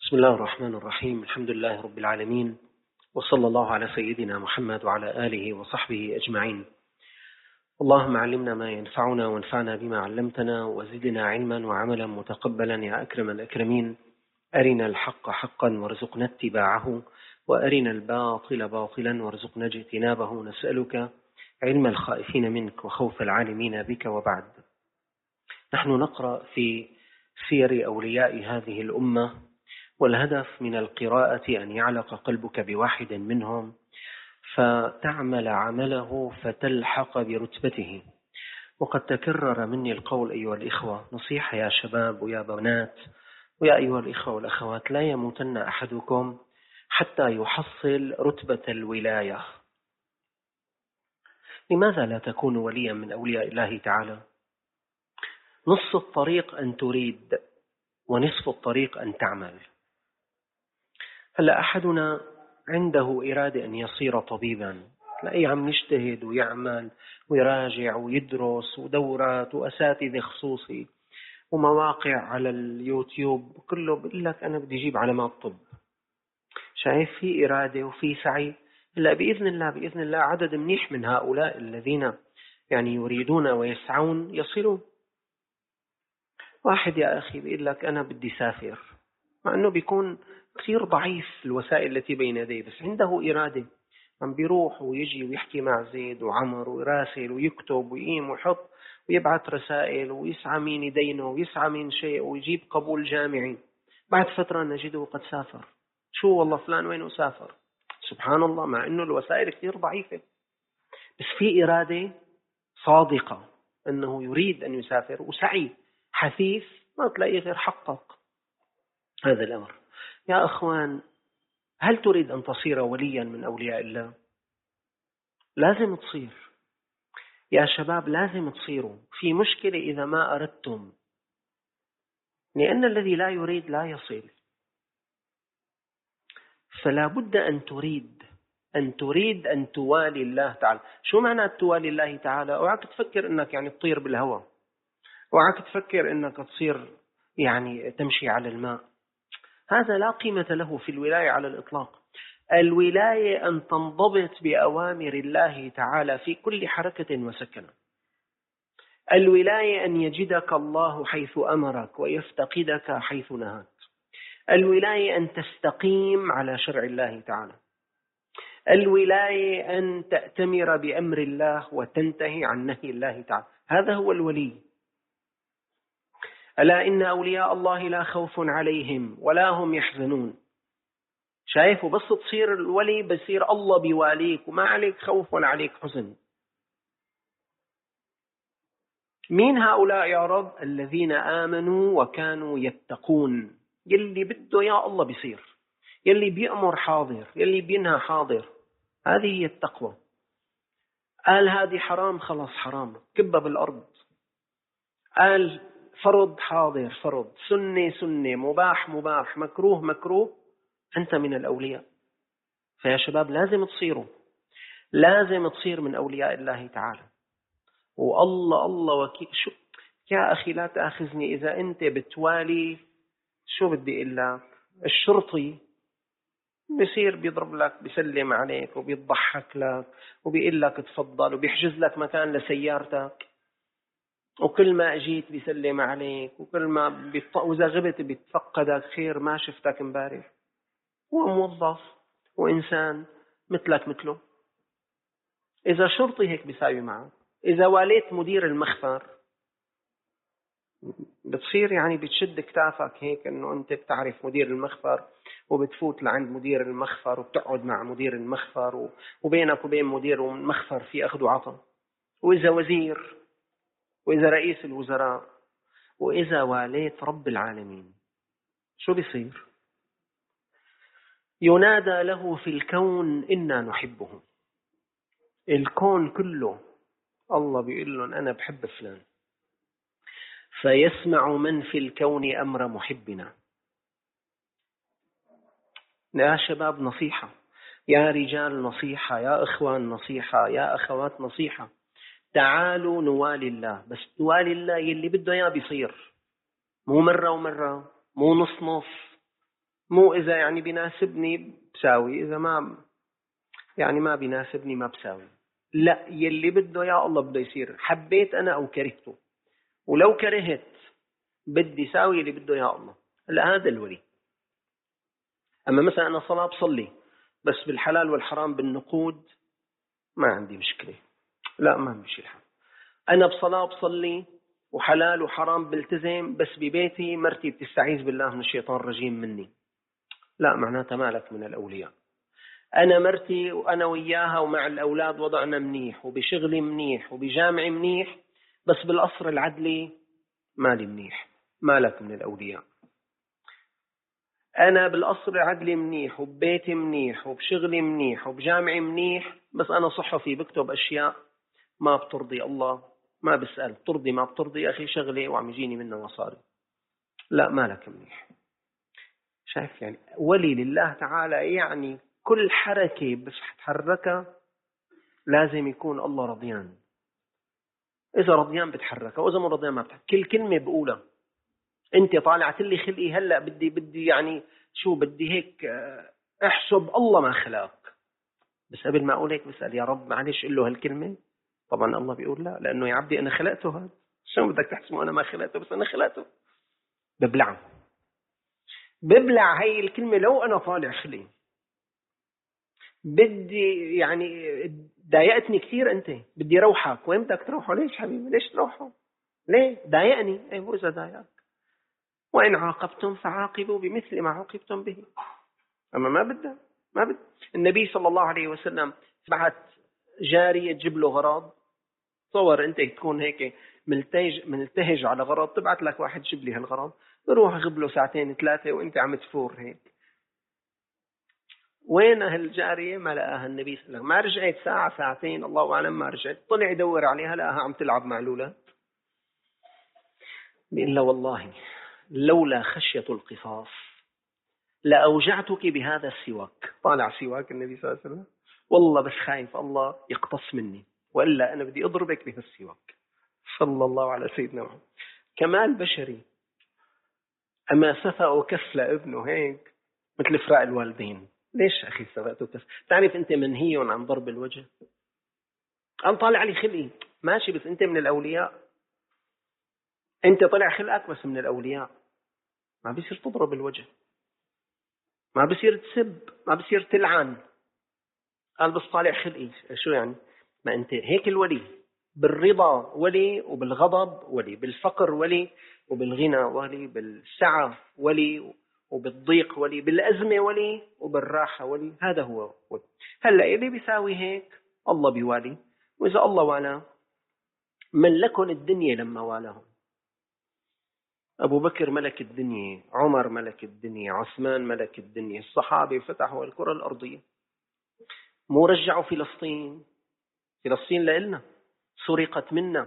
بسم الله الرحمن الرحيم. الحمد لله رب العالمين، وصلى الله على سيدنا محمد وعلى آله وصحبه أجمعين. اللهم علمنا ما ينفعنا وانفعنا بما علمتنا وزدنا علما وعملا متقبلا يا أكرم الأكرمين. أرنا الحق حقا وارزقنا اتباعه، وأرنا الباطل باطلا وارزقنا اجتنابه. نسألك علم الخائفين منك وخوف العالمين بك. وبعد، نحن نقرأ في سير أولياء هذه الأمة، والهدف من القراءة أن يعلق قلبك بواحد منهم فتعمل عمله فتلحق برتبته. وقد تكرر مني القول أيها الإخوة، نصيحة يا شباب ويا بنات ويا أيها الإخوة والأخوات، لا يموتن أحدكم حتى يحصل رتبة الولاية. لماذا لا تكون وليا من أولياء الله تعالى؟ نصف الطريق أن تريد ونصف الطريق أن تعمل. هلا أحدنا عنده إرادة أن يصير طبيبا، تلاقيه عم يجتهد ويعمل ويراجع ويدرس ودورات وأساتذة خصوصي ومواقع على اليوتيوب، كله بيقول لك أنا بدي أجيب علامات طب. شايف، في إرادة وفي سعي. هلا بإذن الله عدد منيح من هؤلاء الذين يريدون ويسعون يصلون. واحد يا أخي بيقول لك أنا بدي سافر، مع أنه بيكون كثير ضعيف الوسائل التي بين يديه، بس عنده إرادة، عم بيروح ويجي ويحكي مع زيد وعمر ويراسل ويكتب ويقيم ويحط ويبعث رسائل ويسعى مين يدينه ويسعى من شيء ويجيب قبول جامعي. بعد فترة نجده قد سافر. شو والله فلان وينه سافر؟ سبحان الله، مع أنه الوسائل كثير ضعيفة، بس في إرادة صادقة أنه يريد أن يسافر وسعي حثيث، ما تلاقيه غير حقق هذا الأمر. يا أخوان، هل تريد أن تصير وليا من أولياء الله؟ لازم تصير. يا شباب لازم تصيروا. في مشكلة إذا ما أردتم، لأن الذي لا يريد لا يصل. فلا بد أن تريد أن توالي الله تعالى. شو معنى توالي الله تعالى؟ اوعك تفكر أنك تطير بالهواء، اوعك تفكر أنك تصير تمشي على الماء. هذا لا قيمة له في الولاية على الإطلاق. الولاية أن تنضبط بأوامر الله تعالى في كل حركة وسكنة. الولاية أن يجدك الله حيث أمرك ويفتقدك حيث نهاك. الولاية أن تستقيم على شرع الله تعالى. الولاية أن تأتمر بأمر الله وتنتهي عن نهي الله تعالى. هذا هو الولي. ألا إن أولياء الله لا خوف عليهم ولا هم يحزنون. شايف، وبس تصير الولي بصير الله بيواليك وما عليك خوف ولا عليك حزن. مين هؤلاء يا رب؟ الذين آمنوا وكانوا يتقون. يلي بده يا الله بيصير، يلي بيأمر حاضر، يلي بينهى حاضر. هذه هي التقوى. قال هذه حرام، خلاص حرام، كبها بالأرض. قال فرض، حاضر فرض، سنة سنة، مباح مباح، مكروه مكروه. أنت من الأولياء. فيا شباب لازم تصير من أولياء الله تعالى. والله الله وكيل. شو يا أخي، لا تأخذني إذا أنت بتوالي. شو بدي إلا الشرطي بيصير بيضرب لك، بيسلم عليك وبيضحك لك وبيقول لك تفضل وبيحجز لك مكان لسيارتك، وكل ما أجيت بيسلم عليك، وكل ما وإذا غبت بيتفقدك، خير ما شفتك امبارح. هو موظف وإنسان مثلك مثله. إذا شرطي هيك بيساوي معك. إذا واليت مدير المخفر بتصير بتشد كتافك هيك إنه أنت بتعرف مدير المخفر، وبتفوت لعند مدير المخفر وبتقعد مع مدير المخفر، وبينك وبين مدير المخفر في أخذ وعطاء. وإذا وزير، وإذا رئيس الوزراء، وإذا واليت رب العالمين، شو بيصير؟ ينادى له في الكون إنا نحبه. الكون كله الله بيقول لهم أنا بحب فلان، فيسمع من في الكون أمر محبنا. يا شباب نصيحة، يا رجال نصيحة، يا إخوان نصيحة، يا أخوات نصيحة. تعالوا نوالي الله، بس نوالي الله يلي بده إياه بيصير. مو مرة ومرة، مو نص نص، مو إذا يعني بيناسبني بساوي، إذا ما بيناسبني ما بساوي. لا، يلي بده يا الله بده يصير، حبيت أنا أو كرهته. ولو كرهت بدي ساوي اللي بده يا الله. لا، هذا الولي. أما مثلا أنا صلاة بصلي بس بالحلال والحرام بالنقود، ما عندي مشكلة، لا ما بمشي الحال. أنا بصلاة بصلي وحلال وحرام بلتزم، بس ببيتي مرتي بتستعيذ بالله من الشيطان الرجيم مني، لا معناتها مالك من الأولياء. أنا مرتي وأنا وياها ومع الأولاد وضعنا منيح وبشغلي منيح وبجامعي منيح، بس بالقصر العدلي مالي منيح، مالك من الأولياء. أنا بالقصر العدلي منيح وببيتي منيح وبشغلي منيح وبجامعي منيح، بس أنا صحفي بكتب أشياء ما بترضي الله، ما بسأل بترضي ما بترضي، يا أخي شغلي وعم يجيني منه مصاري، لا مالك منيح. شايف يعني ولي لله تعالى، يعني كل حركة بس تحركها لازم يكون الله رضيان. إذا رضيان بتحركها، وإذا مو رضيان ما بتحركها. كل كلمة بقولها أنت طالعت لي خلقي هلأ بدي يعني شو بدي هيك احسب الله ما خلقك، بس قبل ما أقول هيك بسأل يا رب معلش قل له هالكلمة. طبعا الله بيقول لا، لأنه يا عبدي أنا خلقته، هذا شو بدك تحسبه أنا ما خلقته، بس أنا خلقته. ببلع هاي الكلمة. لو أنا طالع خلقي بدي يعني ضايقتني كثير، أنت بدي روحك، وين بدك تروحوا؟ ليش حبيبي ليش تروحوا؟ ليه ضايقني؟ أيوه إذا ضايقك، وإن عاقبتم فعاقبوا بمثل ما عوقبتم به. أما ما بدها النبي صلى الله عليه وسلم بعت جارية تجيب له غراض. تصور أنت تكون هيك ملتهج على غراض، تبعت لك واحد جيب لي هالغراض، يروح يغيب له ساعتين ثلاثة وأنت عم تفور هيك. وين هالجارية؟ ما لقاها النبي صلى الله عليه وسلم، ما رجعت ساعة ساعتين الله أعلم ما رجعت، طلع يدور عليها لقاها عم تلعب مع الأولاد. إلا والله لولا خشية القصاص لأوجعتك بهذا السواك. طالع سواك النبي صلى الله عليه وسلم، والله بس خايف الله يقتص مني، وإلا أنا بدي أضربك بهذا السواك. صلى الله على سيدنا محمد. كمال بشري. أما سفأ كف لابنه هيك مثل فراق الوالدين. ليش أخي سفأته كف؟ تعرف أنت منهي عن ضرب الوجه. قال طالع لي خلقي ماشي، بس أنت من الأولياء، أنت طلع خلقك بس من الأولياء، ما بيصير تضرب الوجه، ما بيصير تسب، ما بيصير تلعن. قال بس طالع خلقي. شو يعني؟ ما أنت هيك الولي، بالرضا ولي، وبالغضب ولي، بالفقر ولي، وبالغنى ولي، بالسعة ولي، وبالضيق ولي، بالأزمة ولي، وبالراحة ولي. هذا هو ولي. هلأ اللي بيساوي هيك الله بيوالي، وإذا الله والاه من لكن الدنيا لما والهم. أبو بكر ملك الدنيا، عمر ملك الدنيا، عثمان ملك الدنيا، الصحابة فتحوا الكرة الأرضية. مو رجعوا فلسطين لإلنا، سرقت منا.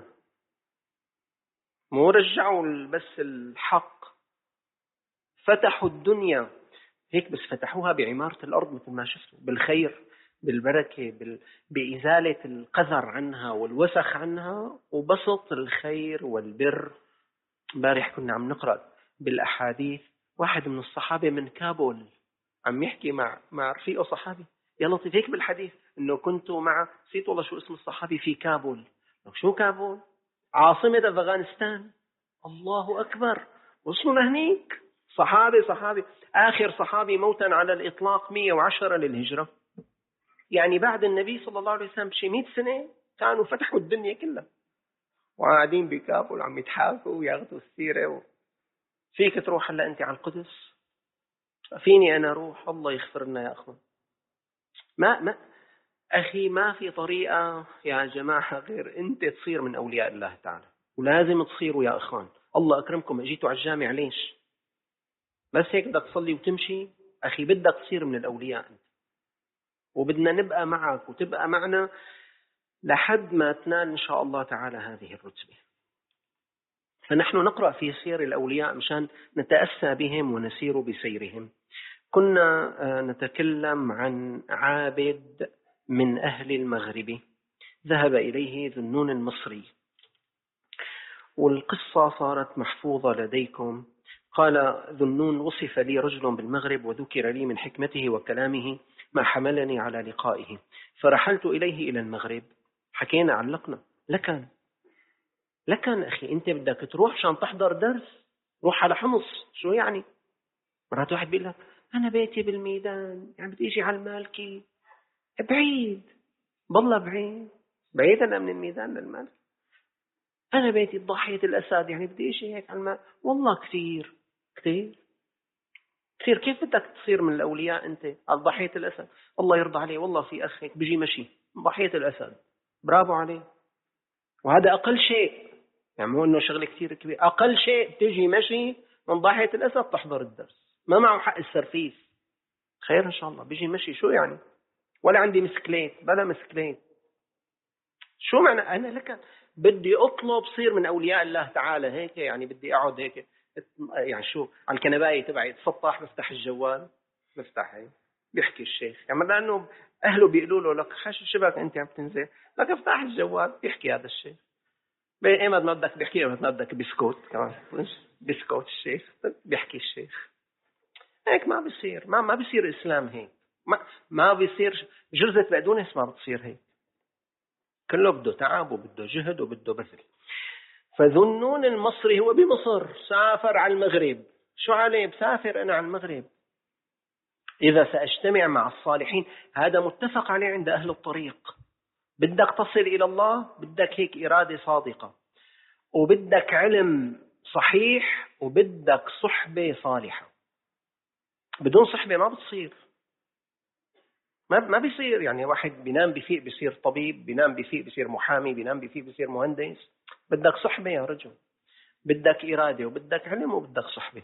مو رجعوا بس الحق، فتحوا الدنيا هيك، بس فتحوها بعمارة الأرض مثل ما شفتوا، بالخير بالبركة، بإزالة القذر عنها والوسخ عنها، وبسط الخير والبر. امبارح كنا عم نقرأ بالأحاديث، واحد من الصحابة من كابول عم يحكي مع رفيقه صحابي، يا لطيف هيك بالحديث انه كنت مع، نسيت والله شو اسم الصحابي، في كابول. شو كابول؟ عاصمة أفغانستان. الله أكبر، وصلوا لهنيك. صحابي آخر صحابي موتا على الإطلاق 110 للهجرة، يعني بعد النبي صلى الله عليه وسلم بشي 100 سنة كانوا فتحوا الدنيا كلها، وقاعدين بكابول عم يتحاكوا وياخذوا السيرة. فيك تروح هلا أنت على القدس؟ فيني أنا أروح؟ الله يغفر لنا يا أخوان. ما أخي ما في طريقة يا جماعة غير أنت تصير من أولياء الله تعالى، ولازم تصيروا يا أخوان. الله أكرمكم أجيتوا على الجامع ليش؟ بس هيك بدك تصلي وتمشي؟ أخي بدك تصير من الأولياء أنت، وبدنا نبقى معك وتبقى معنا لحد ما تنال إن شاء الله تعالى هذه الرتبة. فنحن نقرأ في سير الأولياء مشان نتأسى بهم ونسير بسيرهم. كنا نتكلم عن عابد من أهل المغرب ذهب إليه ذنون المصري، والقصة صارت محفوظة لديكم. قال ذنون: وصف لي رجل بالمغرب وذكر لي من حكمته وكلامه ما حملني على لقائه، فرحلت إليه إلى المغرب. حكينا علقنا. لكن أخي أنت بدك تروح عشان تحضر درس، روح على حمص. شو يعني؟ مرات واحد بيقول لك أنا بيتي بالميدان، يعني بدي أجي على المالكي. بعيد، بالله بعيد أنا من الميدان للمالكي. أنا بيتي بضاحية الأسد، يعني بدي أجي هيك على المال. والله كثير. كيف بدك تصير من الأولياء أنت على ضحية الأسد؟ الله يرضى عليه، والله في أخ هيك بيجي مشي من ضحية الأسد، برافو عليه. وهذا أقل شيء، يعني مو إنه شغلة كثير كبير، أقل شيء تيجي مشي من ضحية الأسد تحضر الدرس، ما معه حق السرفيس. خير إن شاء الله، بيجي مشي. شو يعني؟ ولا عندي مسكليت بلا مسكليت. شو معنى أنا لك بدي أطلب صير من أولياء الله تعالى هيك؟ يعني بدي أقعد هيك، يعني شو على الكنباية تبعي تسطح، بفتح الجوال، بفتح هيك بيحكي الشيخ، يعني لأنه أهله بيقولوا له لك خش شبك أنت عم تنزل، لك افتح الجوال بيحكي هذا الشيخ. ايمت ما بدك بيحكي، ايمت ما بدك بسكوت كمان، بسكوت الشيخ بيحكي الشيخ هيك. ما بيصير، ما بيصير إسلام هيك. ما بيصير جرزة بقدونس، ما بتصير هيك. كله بده تعب وبده جهد وبده بذل. فذنون المصري هو بمصر، سافر على المغرب. شو عليه؟ بسافر أنا على المغرب إذا سأجتمع مع الصالحين. هذا متفق عليه عند أهل الطريق. بدك تصل إلى الله، بدك هيك إرادة صادقة، وبدك علم صحيح، وبدك صحبة صالحة. بدون صحبة ما بتصير، ما بيصير. يعني واحد بينام بفيق بيصير طبيب، بينام بفيق بيصير محامي، بينام بفيق بيصير مهندس. بدك صحبة يا رجل، بدك إرادة وبدك علم وبدك صحبة.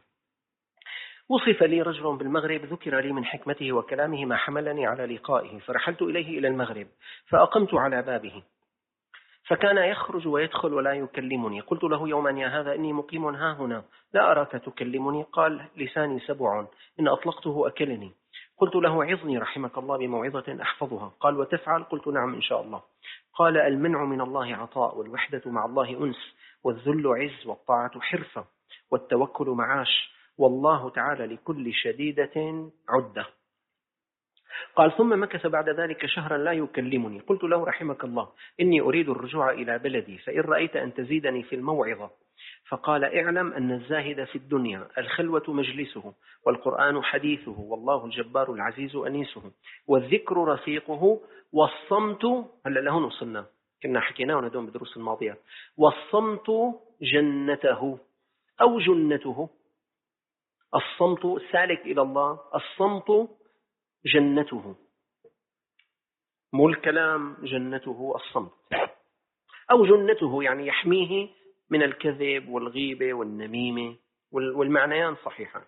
وصف لي رجل بالمغرب ذكر لي من حكمته وكلامه ما حملني على لقائه، فرحلت إليه إلى المغرب فأقمت على بابه، فكان يخرج ويدخل ولا يكلمني. قلت له يوما: يا هذا إني مقيم ها هنا، لا أراك تكلمني. قال: لساني سبع، إن أطلقته أكلني. قلت له: عظني رحمك الله بموعظة أحفظها. قال: وتفعل؟ قلت: نعم إن شاء الله. قال: المنع من الله عطاء، والوحدة مع الله أنس، والذل عز، والطاعة حرفة، والتوكل معاش، والله تعالى لكل شديدة عدة. قال: ثم مكث بعد ذلك شهرا لا يكلمني. قلت له: رحمك الله، إني أريد الرجوع إلى بلدي، فإن رأيت أن تزيدني في الموعظة. فقال: اعلم أن الزاهد في الدنيا الخلوة مجلسه، والقرآن حديثه، والله الجبار العزيز أنيسه، والذكر رفيقه، والصمت. هلا لهون وصلنا، كنا حكيناه ندوم بدروس الماضية. والصمت جنته أو جنته. الصمت السالك إلى الله، الصمت جنته، مو الكلام، جنته الصمت. أو جنته يعني يحميه من الكذب والغيبة والنميمة، والمعنيان صحيحان.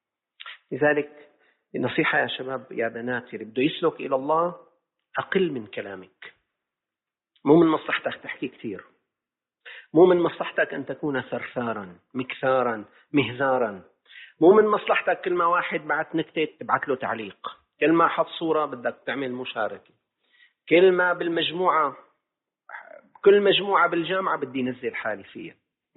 لذلك النصيحة يا شباب يا بنات، اللي بده يسلك إلى الله أقل من كلامك. مو من مصلحتك تحكي كثير، مو من مصلحتك أن تكون ثرثارا مكثارا مهزارا، مو من مصلحتك كل ما واحد بعت نكتة تبعت له تعليق، كل ما حط صورة بدك تعمل مشاركة، كل ما بالمجموعة، كل مجموعة بالجامعة بدي نزل حالي فيها،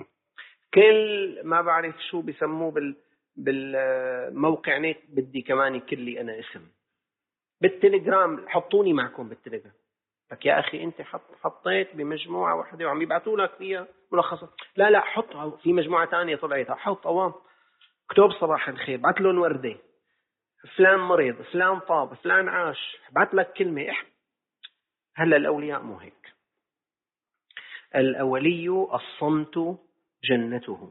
كل ما بعرف شو بيسموه بالموقع نت بدي كمان كلي أنا اسم، بالتليجرام حطوني معكم بالتليجرام. لك يا أخي أنت حطيت بمجموعة واحدة وعم يبعثوا لك فيها ملخصات. لا حط في مجموعة تانية طلعت، حط أوام اكتب صباح الخير، بعت لهم وردة، فلان مريض، فلان طاب، فلان عاش، بعت لك كلمة. هلا الأولياء مو هيك. الأولي الصمت جنته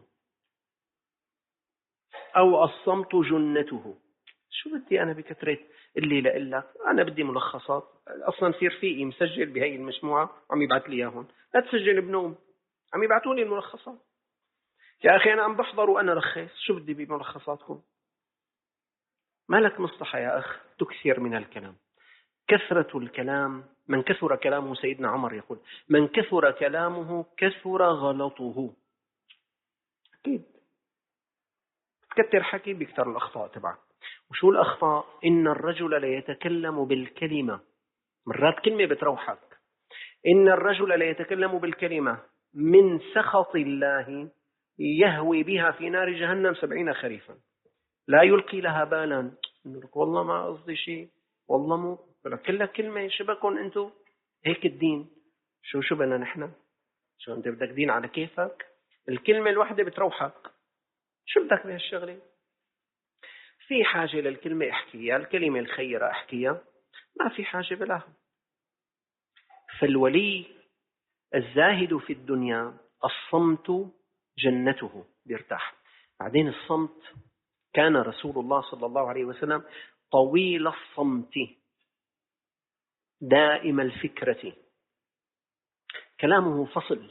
أو الصمت جنته. شو بدي أنا بكثرة اللي لإلك؟ أنا بدي ملخصات. أصلا في رفيقي مسجل بهاي المجموعة وعم يبعث لي إياهم، لا تسجل بنوم، عم يبعثوا لي الملخصات. يا أخي أنا عم بحضر وأنا رخيص، شو بدي بملخصاتكم؟ ما لك مصلحة يا أخ تكثر من الكلام. كثرة الكلام، من كثر كلامه، سيدنا عمر يقول: من كثر كلامه كثر غلطه. أكيد تكتر حكي بيكتر الأخطاء تبعك. وشو الأخطاء؟ إن الرجل ليتكلم بالكلمة، مرات كلمة بتروحك. إن الرجل ليتكلم بالكلمة من سخط الله يهوي بها في نار جهنم 70 خريفا، لا يلقي لها بالا. والله ما قصدي شيء، والله مو كلها كلمة شبكون أنتم هيك الدين. شو بدنا نحن؟ شو أنت بدك دين على كيفك؟ الكلمة الواحدة بتروحك، شو بدك بهالشغلة؟ في حاجة للكلمة احكيها، الكلمة الخيرة احكيها، ما في حاجة بلاها. فالولي الزاهد في الدنيا الصمت جنته، بيرتاح. بعدين الصمت، كان رسول الله صلى الله عليه وسلم طويل الصمت دائم الفكرة، كلامه فصل،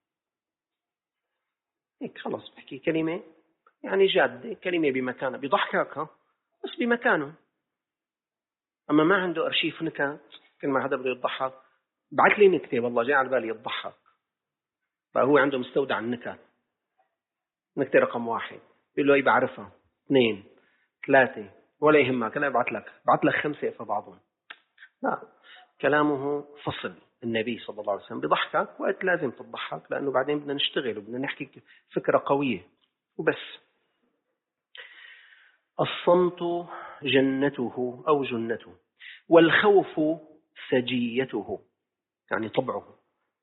هيك خلص بحكي كلمة يعني جادة، كلمة بمكانه، بيضحكك بس بمكانه. أما ما عنده أرشيف نكت، كل ما حدا بده يضحك بعت لي نكتة والله جاي على بالي يضحك، فهو عنده مستودع النكت، نكتة رقم 1 بيقول له أي بعرفها 2 3 ولا يهمك أنا بعت لك 5 في بعضهم. لا، كلامه فصل. النبي صلى الله عليه وسلم بيضحكك وقت لازم تضحك، لأنه بعدين بدنا نشتغل وبدنا نحكي فكرة قوية وبس. الصمت جنته أو جنته، والخوف سجيته، يعني طبعه،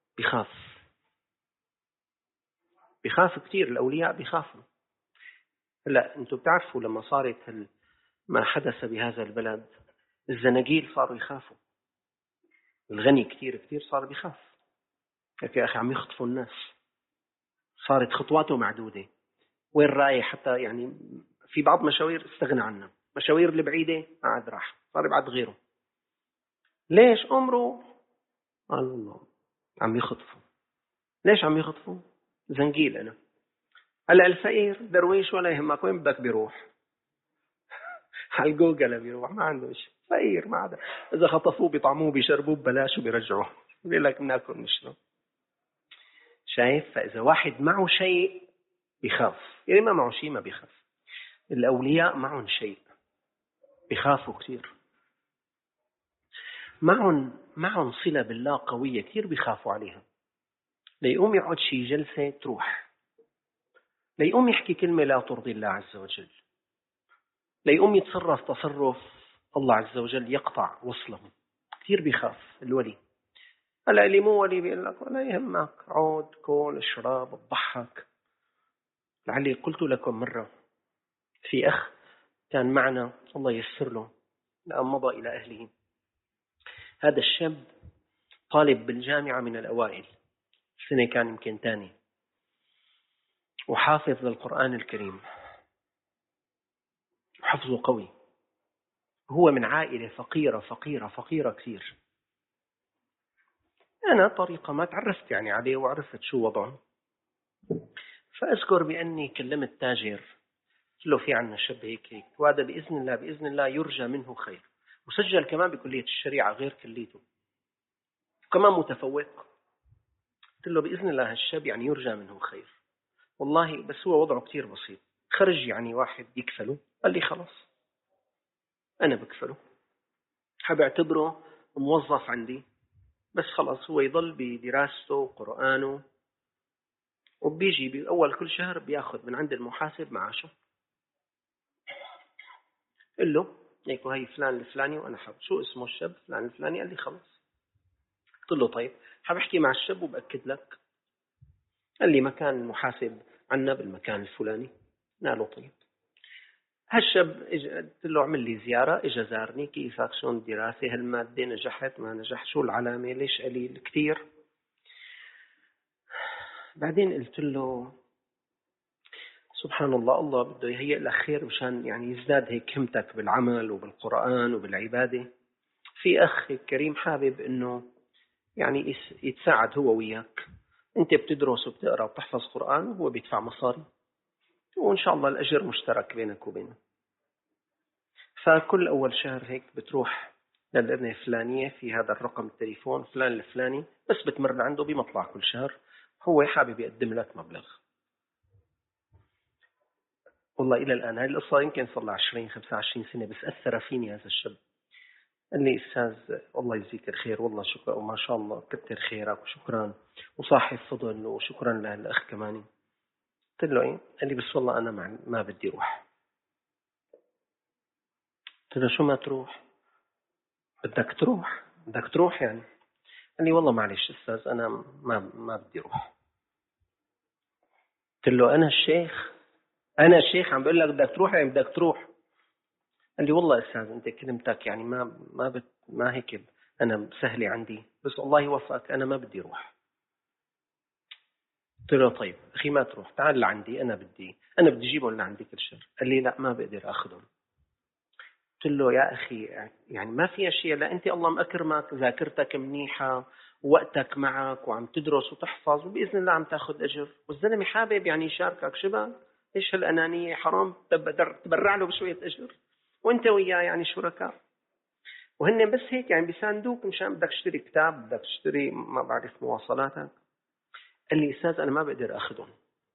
بيخاف كثير. الأولياء بيخافوا. لا أنتم بتعرفوا لما صارت ما حدث بهذا البلد، الزناجيل صاروا يخافوا، الغني كثير كثير صار بيخاف. يا أخي عم يخطفوا الناس، صارت خطواته معدودة، وين رايح؟ حتى يعني في بعض مشاوير استغنى عنها، مشاوير البعيدة ما عاد راح، صار يبعد غيره. ليش؟ أمره قال الله عم يخطفوا. ليش عم يخطفوا؟ زنجيل أنا. هلا الفقير درويش ولا يهمك، وين بدك بيروح؟ على الجوجل بيروح، ما عنده شيء، فقير ما عدا إذا خطفوه بيطعموه بيشربوه ببلاش وبيرجعوه، بيقول لك بناكل نشرب. شايف؟ فإذا واحد معه شيء بيخاف، يعني ما معه شيء ما بيخاف. الأولياء معهم شيء بيخافوا كثير، معهم صلة بالله قوية كثير بيخافوا عليها. ليقوم يقعد شي جلسة تروح، ليقوم يحكي كلمة لا ترضي الله عز وجل، ليقوم يتصرف تصرف الله عز وجل يقطع وصله، كثير بيخاف الولي. هلا اللي مو ولي بيقول لك ولا يهمك، عود كل اشرب اضحك. لعلي قلت لكم مرة، في أخ كان معنا الله ييسر له لأن مضى إلى أهله. هذا الشاب طالب بالجامعة من الأوائل، السنة كان يمكن تاني، وحافظ للقرآن الكريم، وحفظه قوي. هو من عائلة فقيرة فقيرة فقيرة كثير. أنا طريقة ما تعرفت يعني عليه وعرفت شو وضعه. فأذكر بأني كلمت تاجر، قلت له في عنا شاب هيك وهذا بإذن الله يرجى منه خير، وسجل كمان بكلية الشريعة غير كليته، كمان متفوق. قلت له بإذن الله هالشاب يعني يرجى منه خير والله، بس هو وضعه كتير بسيط، خرج يعني واحد يكفله. قال لي خلاص أنا بكفله، حبعتبره موظف عندي، بس خلاص هو يضل بدراسته وقرآنه، وبيجي بأول كل شهر بياخذ من عند المحاسب معاشه. قل له هيك وهي فلان الفلاني، وأنا حب شو اسمه الشاب فلان الفلاني. قال لي خلاص. قلت له طيب حبحكي مع الشاب وبأكد لك. قال لي مكان المحاسب عنا بالمكان الفلاني. قال له طيب. هالشاب قلت له اعمل لي زيارة، اجى زارني، كيفك شلون الدراسة، هالمادة نجحت ما نجح، شو العلامة، ليش قليل كثير. بعدين قلت له سبحان الله، الله بده يهيئ لك خير مشان يعني يزداد هيك همتك بالعمل وبالقرآن وبالعبادة. في أخ كريم حابب إنه يعني يتساعد هو وياك، أنت بتدرس وبتقرأ وبتحفظ قرآن وهو بيدفع مصاري، وإن شاء الله الأجر مشترك بينك وبينه. فكل أول شهر هيك بتروح للابنة الفلانية في هذا الرقم التليفون فلان الفلاني، بس بتمر لعنده بمطلع كل شهر، هو حابب يقدم لك مبلغ. والله إلى الآن هذه القصة يمكن صار لها 20-25 سنة، بس أثر فيني هذا الشاب. قال لي أستاذ الله يجزيك الخير، والله شكرا وما شاء الله كتر خيرك وشكرا وصاحب فضل وشكرا للأخ كمان. قلت له إيه؟ قال لي بس والله أنا ما بدي أروح. قلت له شو ما تروح؟ بدك تروح يعني. قال لي والله معلش أستاذ أنا ما بدي أروح. قلت له أنا الشيخ عم بقول لك بدك تروح يعني بدك تروح. قال لي والله أستاذ أنت كلمتك يعني ما هيك أنا سهلة عندي، بس الله يوفقك أنا ما بدي أروح. قلت له طيب أخي ما تروح، تعال لعندي أنا بدي أجيبهم لعندي كل شهر. قال لي لا ما بقدر أخذهم. قلت له يا أخي يعني ما في شيء، لا أنت الله مأكرمك ذاكرتك منيحة ووقتك معك وعم تدرس وتحفظ وبإذن الله عم تاخذ أجر، والزلمة حابب يعني يشاركك. شباب إيش هالأنانية؟ حرام تبرع له بشوية أجر وأنت وياه يعني شركاء، وهن بس هيك يعني بيساندوك مشان بدك تشتري كتاب، بدك تشتري ما بعرف مواصلاتك. قال لي أستاذ أنا ما بقدر أخذهم.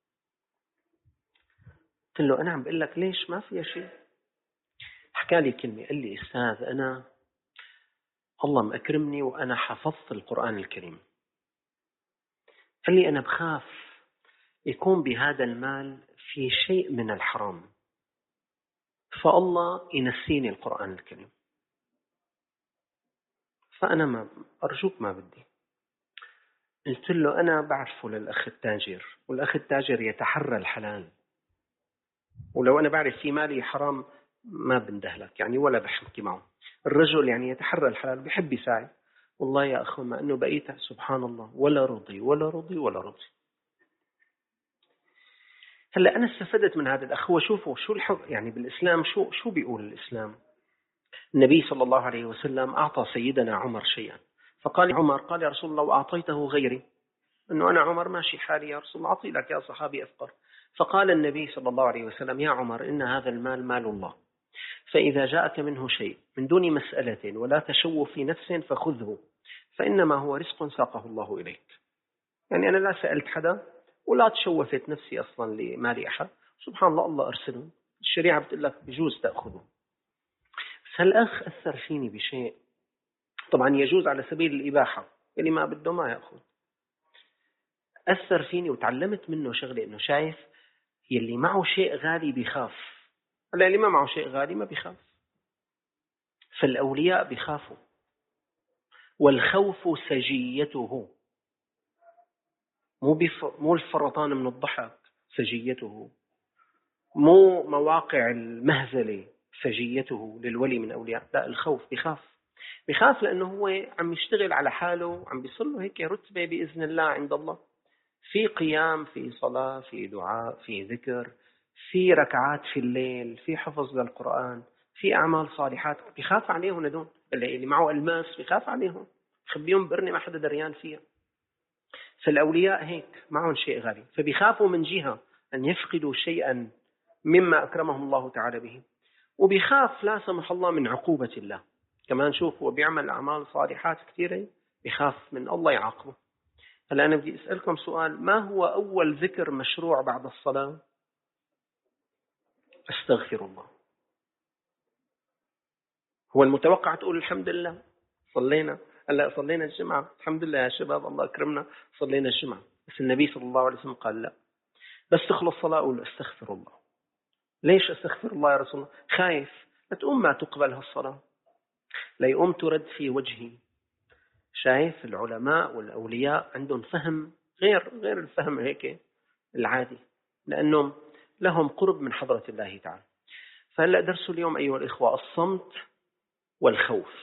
قلت له أنا عم بقول لك ليش ما في شيء. حكى لي كلمة، قال لي أستاذ أنا الله مأكرمني وأنا حفظت القرآن الكريم. قال لي أنا بخاف يكون بهذا المال في شيء من الحرام فالله ينسيني القرآن الكريم، فأنا ما أرجوك ما بدي. قلت له أنا بعرفه للأخ التاجر، والأخ التاجر يتحرى الحلال، ولو أنا بعرف في مالي حرام ما بندهلك يعني ولا بحكي معه. الرجل يعني يتحرى الحلال بيحب يساعد. والله يا أخو ما أنه بقيت سبحان الله ولا رضي ولا رضي ولا رضي. هلا أنا استفدت من هذا الأخ. وشوفوا شو الحق يعني بالإسلام، شو بيقول الإسلام. النبي صلى الله عليه وسلم أعطى سيدنا عمر شيئا، فقال عمر قال يا رسول الله وأعطيته غيري، أنه أنا عمر ماشي حالي يا رسول الله أعطي لك يا صحابي أفقر. فقال النبي صلى الله عليه وسلم يا عمر إن هذا المال مال الله، فإذا جاءك منه شيء من دون مسألة ولا تشوف في نفس فخذه، فإنما هو رزق ساقه الله إليك. يعني أنا لا سألت حدا ولا تشوفت نفسي أصلا لمال أحد، سبحان الله الله أرسله، الشريعة بتقول لك بجوز تأخذه. بس هالأخ أثر فيني بشيء، طبعا يجوز على سبيل الإباحة، اللي ما بده ما يأخذ. أثر فيني وتعلمت منه شغلة، إنه شايف يلي معه شيء غالي بيخاف، هلا اللي ما معه شيء غالي ما بيخاف. فالأولياء بيخافوا، والخوف سجيته، مو الفرطان من الضحك سجيته، مو مواقع المهزلة سجيته للولي من أولياء، لا الخوف بيخاف لأنه هو عم يشتغل على حاله، عم بيصل له هيك رتبة بإذن الله عند الله، في قيام، في صلاة، في دعاء، في ذكر، في ركعات في الليل، في حفظ للقرآن، في أعمال صالحات. بيخاف عليهم هدول اللي معه ألماس، بيخاف عليهم خبيهم برني ما حدا دريان فيها. فالأولياء هيك معهم شيء غالي، فبيخافوا من جهة أن يفقدوا شيئا مما أكرمهم الله تعالى به، وبيخاف لا سمح الله من عقوبة الله كمان. شوف هو بيعمل أعمال صالحات كثيرة بيخاف من الله يعاقبه. هلا أنا بدي أسألكم سؤال، ما هو أول ذكر مشروع بعد الصلاة؟ أستغفر الله. هو المتوقع تقول الحمد لله صلينا، هلا صلينا الجمعة الحمد لله يا شباب الله أكرمنا صلينا الجمعة، بس النبي صلى الله عليه وسلم قال لا، بس تخلص صلاة أقول أستغفر الله. ليش أستغفر الله يا رسول الله؟ خايف لا تقوم ما تقبل هالصلاة، لا يقوم ترد في وجهي. شايف العلماء والأولياء عندهم فهم غير الفهم هيك العادي، لأنهم لهم قرب من حضرة الله تعالى. فهلأ درس اليوم أيها الإخوة الصمت والخوف.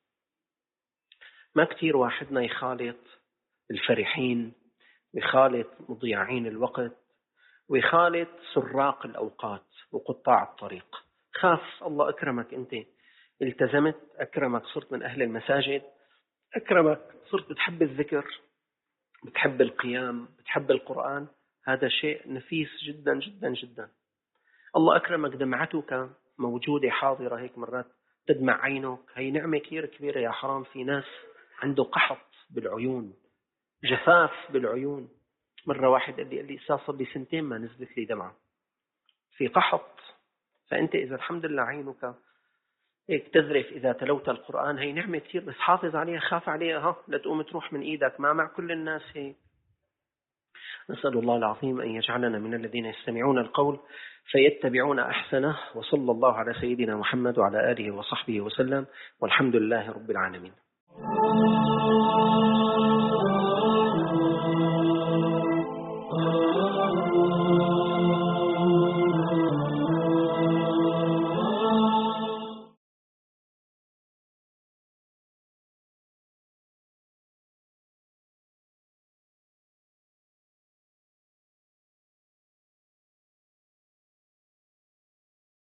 ما كتير واحدنا يخالط الفرحين، ويخالط مضيعين الوقت، ويخالط سراق الأوقات وقطاع الطريق. خاف الله أكرمك أنت التزمت، أكرمك صرت من أهل المساجد، أكرمك صرت بتحب الذكر، بتحب القيام، بتحب القرآن، هذا شيء نفيس جدا جدا جدا. الله أكرمك دمعتك موجودة حاضرة هيك مرات تدمع عينك، هي نعمة كثير كبيرة يا حرام. في ناس عنده قحط بالعيون، جفاف بالعيون. مرة واحد قال لي صار لي سنتين ما نزلت لي دمعة، في قحط. فأنت إذا الحمد لله عينك هيك تذرف إذا تلوت القرآن، هي نعمة كثير، بس حافظ عليها، خاف عليها لا تقوم تروح من إيدك. ما مع كل الناس هيك. نسأل الله العظيم أن يجعلنا من الذين يستمعون القول فيتبعون أحسنه، وصلى الله على سيدنا محمد وعلى آله وصحبه وسلم، والحمد لله رب العالمين.